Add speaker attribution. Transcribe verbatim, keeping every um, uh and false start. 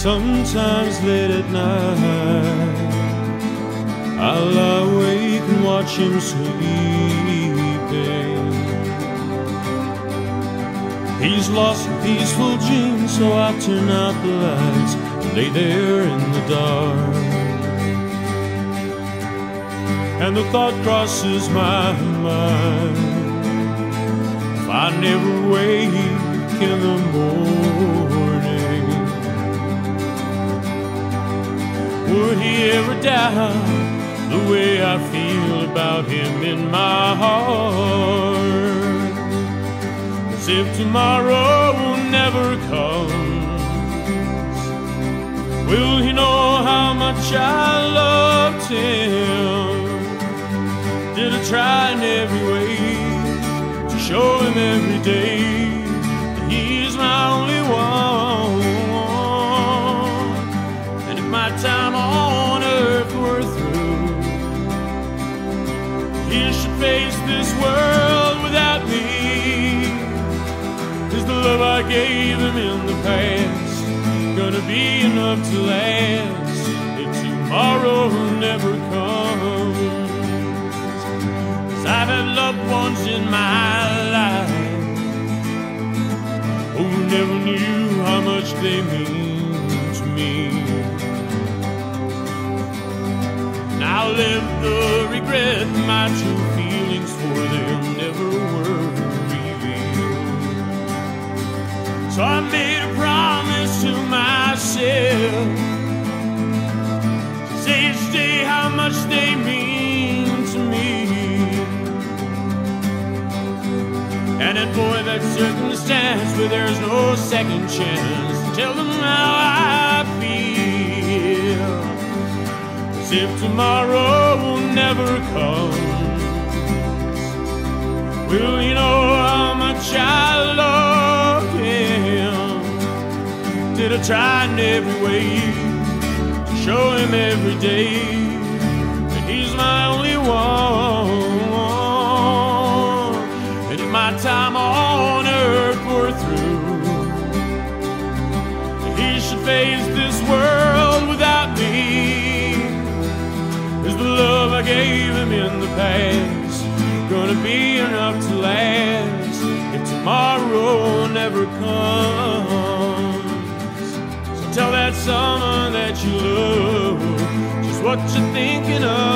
Speaker 1: Sometimes late at night I'll lie awake and watch him sleeping. He's lost a peaceful dream, so I turn out the lights and lay there in the dark. And the thought crosses my mind, if I never wake in the morning, would he ever doubt the way I feel about him in my heart? As if tomorrow never comes, will he know how much I loved him? Did I try in every way to show him every day that he's my only one? And if my time on earth were through, he should face this world without me. Is the love I gave him in the past gonna be enough to last if tomorrow never comes? 'Cause I've had loved ones in my life who never knew how much they mean to me. I'll live the regret my true feelings for them never were revealed. So I made a promise to myself to say each day how much they mean to me. And then boy, that circumstance where there's no second chance to tell them how I feel. If tomorrow never comes, will you know how much I love him? Did I try in every way to show him every day that he's my only one? And if my time on earth were through, he should face this world without me. Is the love I gave him in the past gonna be enough to last if tomorrow never comes? So tell that someone that you love just what you're thinking of.